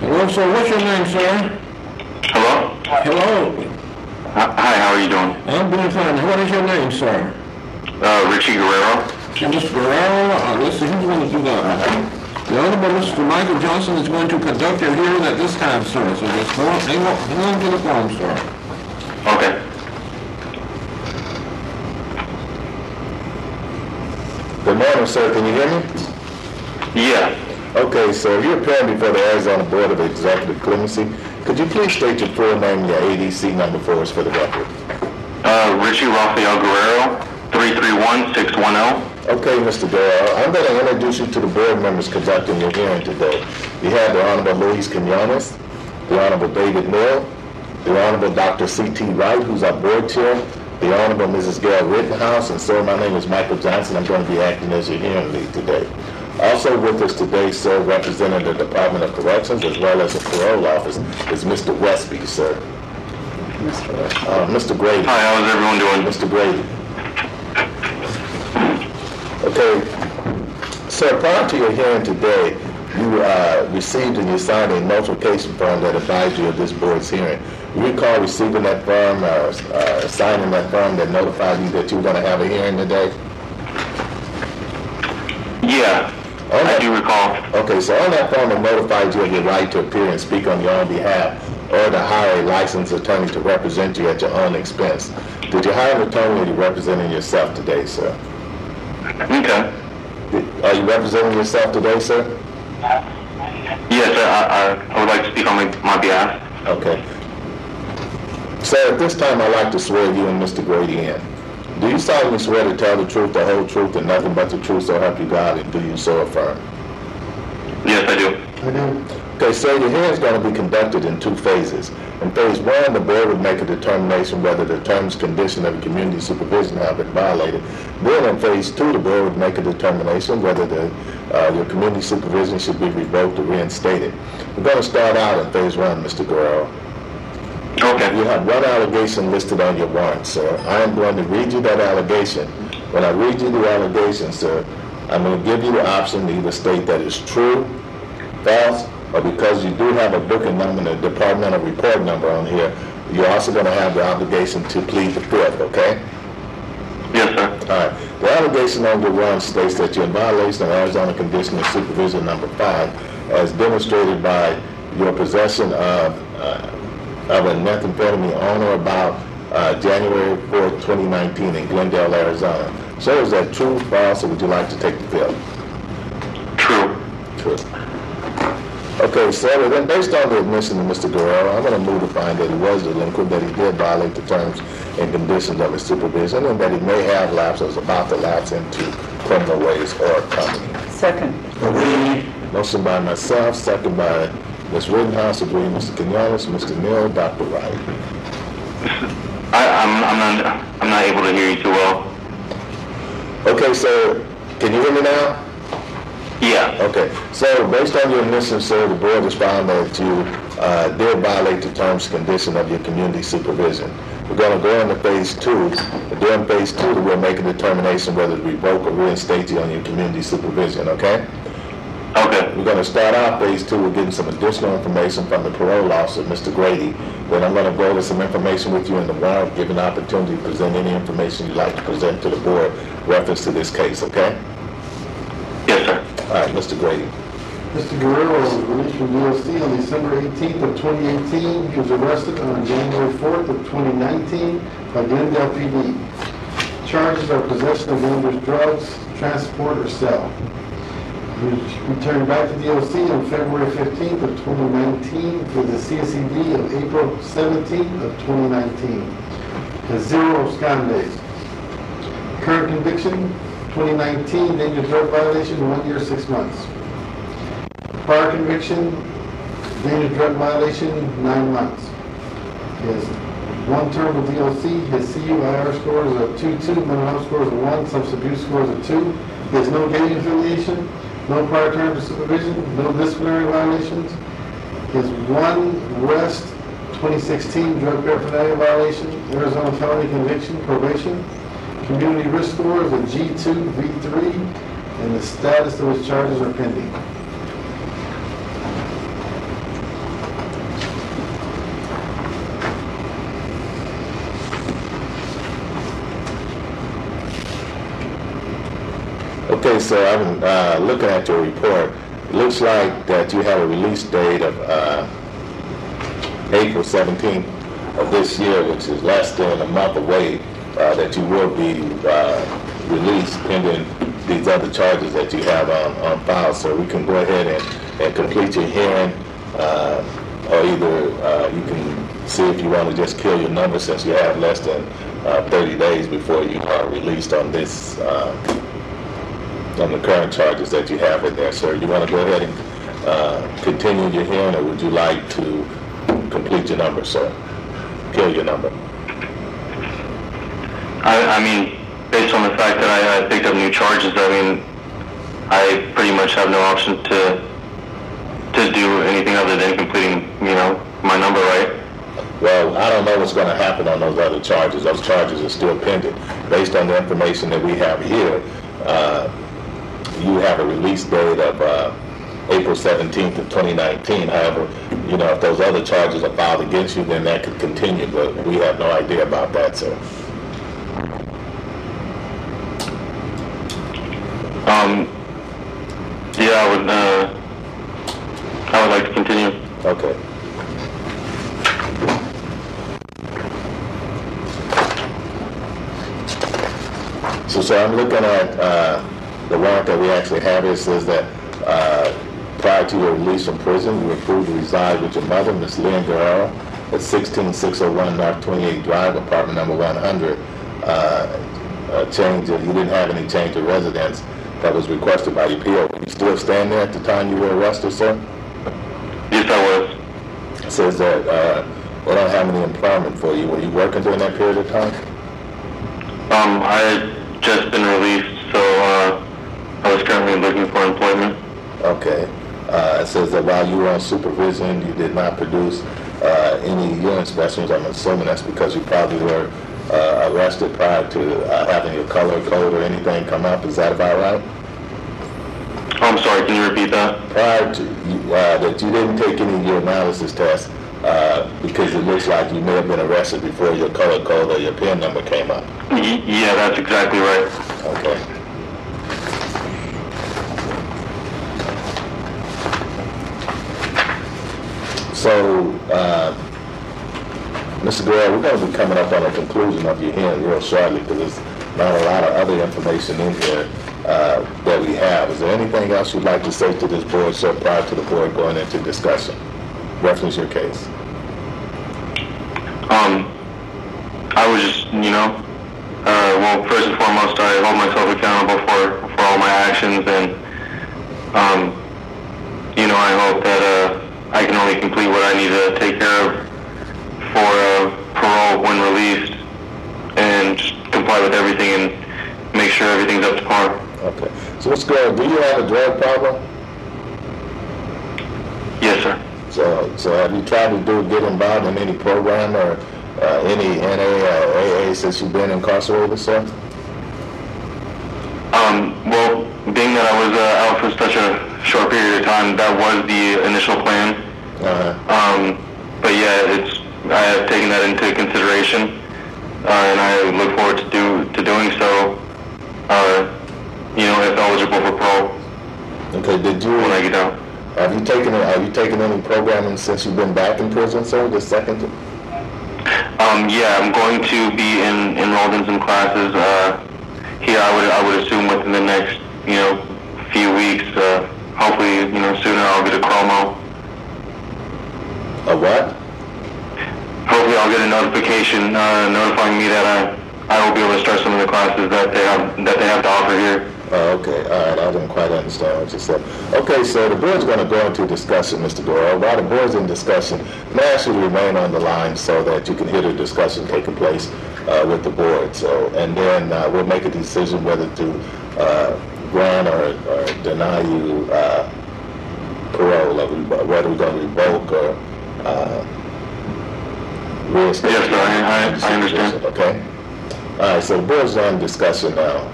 Hello, sir. What's your name, sir? Hello? Hello. Hi, how are you doing? I'm doing fine. What is your name, sir? Richie Guerrero. Mr. Guerrero, let's see, who's going to do that? The Honorable Mr. Michael Johnson is going to conduct your hearing at this time, sir. So just hang on to the phone, sir. Okay. Good morning, sir. Can you hear me? Yeah. Okay, so you're appearing before the Arizona Board of Executive Clemency. Could you please state your full name and your ADC number for us for the record? Richie Rafael Guerrero, 331610. Okay, Mr. Guerrero, I'm going to introduce you to the board members conducting your hearing today. We have the Honorable Luis Quinones, the Honorable David Mill, the Honorable Dr. C.T. Wright, who's our board chair, the Honorable Mrs. Gail Rittenhouse, and sir, my name is Michael Johnson. I'm going to be acting as your hearing lead today. Also with us today, sir, representing the Department of Corrections as well as the parole office, is Mr. Westby, sir. Mr. Grady. Hi, how's everyone doing? Mr. Grady. Okay, sir, prior to your hearing today, you received and you signed a notification form that advised you of this board's hearing. You recall receiving that form, signing that form that notified you that you were going to have a hearing today? Yeah, I do recall. Okay, so on that form, it notified you of your right to appear and speak on your own behalf or to hire a licensed attorney to represent you at your own expense. Did you hire an attorney or are you representing yourself today, sir? Okay. Are you representing yourself today, sir? Yes, sir, I would like to speak on my behalf. Okay. Sir, at this time, I'd like to swear you and Mr. Grady in. Do you solemnly swear to tell the truth, the whole truth, and nothing but the truth, so help you God, and do you so affirm? Yes, I do. I do. Okay, sir, your hearing is going to be conducted in two phases. In phase one, the board would make a determination whether the terms and conditions of community supervision have been violated. Then in phase two, the board would make a determination whether your community supervision should be revoked or reinstated. We're going to start out in phase one, Mr. Guerrero. Okay. You have one allegation listed on your warrant, sir. I am going to read you that allegation. When I read you the allegation, sir, I'm going to give you the option to either state that it's true, false, or because you do have a booking number and a departmental report number on here, you're also going to have the obligation to plead the fifth, okay? Yes, sir. All right. The allegation on your warrant states that you're in violation of Arizona Condition of Supervision number 5, as demonstrated by your possession of a methamphetamine on or about January 4th, 2019 in Glendale, Arizona. So is that true, false, or would you like to take the fifth? True. True. Okay, so then based on the admission of Mr. Guerrero, I'm going to move to find that he was delinquent, that he did violate the terms and conditions of his supervision, and that he may have lapsed or is about to lapse into criminal ways or company. Second. Agree. Motion by myself, second by Ms. Rittenhouse, agree, Mr. Quinones, Mr. Neal, Dr. Wright. I'm not able to hear you too well. Okay, so can you hear me now? Yeah. Okay, so based on your admission, sir, the board has found that you did violate the terms and condition of your community supervision. We're going to go into phase two, and during phase two, we'll make a determination whether to revoke or reinstate you on your community supervision, okay? Okay. We're going to start out phase two with getting some additional information from the parole officer, Mr. Grady. Then I'm going to go over some information with you in the warrant, give an opportunity to present any information you'd like to present to the board reference to this case, okay? Yes, sir. All right, Mr. Grady. Mr. Guerrero was released from DOC on December 18th of 2018. He was arrested on January 4th of 2019 by Glendale PD. Charges are possession of dangerous drugs, transport, or sale. He was returned back to DOC on February 15th of 2019 for the CSED of April 17th of 2019. Has 0 abscond days. Current conviction, 2019 dangerous drug violation, 1 year, 6 months. Prior conviction, dangerous drug violation, 9 months. He has 1 term with DOC. His CUIR score is a 2.2, mental health score is a 1, substance abuse score is a 2. He has no gang affiliation, no prior term of supervision, no disciplinary violations. He has 1 arrest, 2016 drug paraphernalia violation, Arizona felony conviction, probation. Community risk score is a G2, V3, and the status of his charges are pending. Okay, so I'm looking at your report. It looks like that you have a release date of April 17th of this year, which is less than a month away, that you will be released pending these other charges that you have on file. So we can go ahead and complete your hearing, or either you can see if you want to just kill your number since you have less than 30 days before you are released on this, on the current charges that you have in there. Sir, you want to go ahead and continue your hearing, or would you like to complete your number, sir? Kill your number. I mean, based on the fact that I picked up new charges, I mean, I pretty much have no option to do anything other than completing, you know, my number, right? Well, I don't know what's going to happen on those other charges. Those charges are still pending. Based on the information that we have here, you have a release date of April 17th of 2019. However, you know, if those other charges are filed against you, then that could continue, but we have no idea about that, sir. Yeah, I would like to continue. Okay. So, sir, I'm looking at the warrant that we actually have. It says that prior to your release from prison, you were approved to reside with your mother, Miss Lynn Guerrero, at 16601 North 28 Drive, apartment number 100. You didn't have any change of residence that was requested by your PO. Were you still staying there at the time you were arrested, sir? Yes, I was. It says that they don't have any employment for you. Were you working during that period of time? I had just been released, so I was currently looking for employment. Okay. It says that while you were on supervision, you did not produce any urine specimens. I'm assuming that's because you probably were arrested prior to having your color code or anything come up. Is that about right? I'm sorry, can you repeat that? Prior to that you didn't take any urinalysis tests because it looks like you may have been arrested before your color code or your PIN number came up. Yeah, that's exactly right. Okay. So, Mr. Guerrero, we're going to be coming up on a conclusion of your hearing real shortly because there's not a lot of other information in here that we have. Is there anything else you'd like to say to this board, sir, prior to the board going into discussion? Reference your case. I was just, you know, well, first and foremost, I hold myself accountable for all my actions, and, you know, I hope that I can only complete what I need to take care of for parole when released, and just comply with everything and make sure everything's up to par. Okay. So, Mr. Guerrero, do you have a drug problem? Yes, sir. So have you tried to get involved in any program or any NA or AA since you've been incarcerated, sir? Well, being that I was out for such a short period of time, that was the initial plan. But yeah, I have taken that into consideration, and I look forward to doing so. You know, if eligible for parole. Okay. When I get out. Have you taken any programming since you've been back in prison, sir? The second? Yeah, I'm going to be enrolled in some classes here. I would assume within the next, you know, few weeks. Hopefully, you know, sooner I'll get a chromo. A what? Hopefully, I'll get a notification notifying me that I will be able to start some of the classes that they have to offer here. Oh, okay. All right. I didn't quite understand what you said. Okay, so the board's going to go into discussion, Mr. Guerrero. While the board's in discussion, may I ask you to remain on the line so that you can hear the discussion taking place with the board. So, and then we'll make a decision whether to grant or deny you parole, or whether we're going to revoke or reinstate. Yes, sir. I understand. Okay. All right. So the board's on discussion now.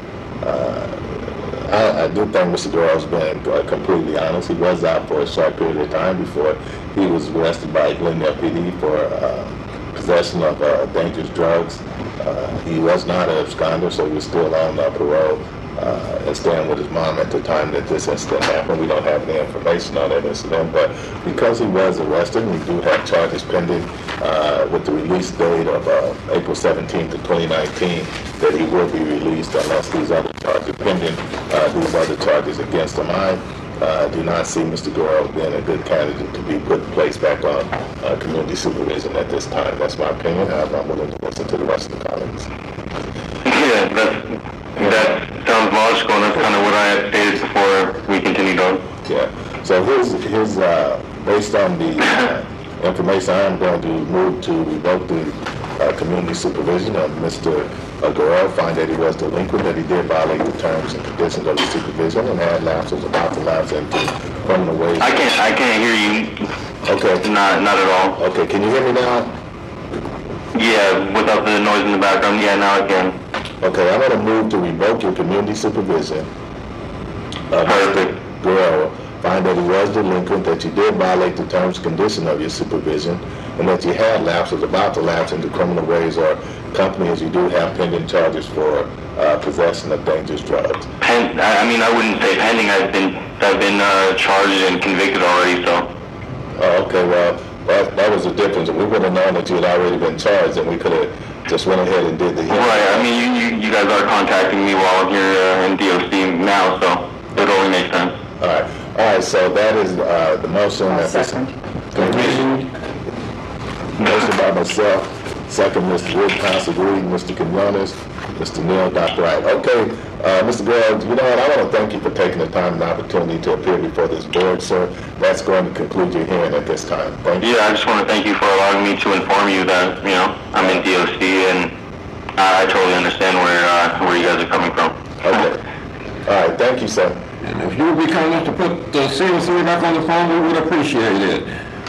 I do think Mr. Guerrero's been completely honest. He was out for a short period of time before he was arrested by Glendale PD for possession of dangerous drugs. He was not an absconder, so he was still on parole. staying with his mom at the time that this incident happened. We don't have any information on that incident, but because he was arrested, we do have charges pending with the release date of April 17th of 2019 that he will be released unless these other charges pending, these other charges against him. I do not see Mr. Guerrero being a good candidate to be placed back on community supervision at this time. That's my opinion. I'm willing to listen to the rest of the comments. Yeah, that sounds logical, and that's kind of what I had stated before we continued on. Yeah. So his based on the information, I am going to move to revoke the community supervision of Mr. Guerrero, find that he was delinquent, that he did violate the terms and conditions of the supervision, and had lapses about to lapse into criminal ways. I can't hear you. Okay. Not at all. Okay. Can you hear me now? Yeah, without the noise in the background. Yeah, now I can. Okay, I'm going to move to revoke your community supervision of Perfect. Mr. Guerrero, find that he was delinquent, that you did violate the terms and conditions of your supervision, and that you had lapses about to lapse into criminal ways or company, as you do have pending charges for possession of dangerous drugs. I wouldn't say pending. I've been charged and convicted already. So. Okay, well, that was the difference. If we would have known that you had already been charged, then we could have just went ahead and did the hearing. Right. I mean, you guys are contacting me while I'm here in DOC now, so it only makes sense. All right. So that is the motion. Motion by myself, second Mr. Wood, Council Reed, Mr. Quinones, Mr. Neal, Dr. Wright. Okay, Mr. Guerrero, you know what, I want to thank you for taking the time and opportunity to appear before this board, sir. That's going to conclude your hearing at this time. Thank you. Yeah, I just want to thank you for allowing me to inform you that, I'm in DOC, and I totally understand where you guys are coming from. Okay. All right, thank you, sir. And if you would be kind enough to put the CO3 back on the phone, we would appreciate it.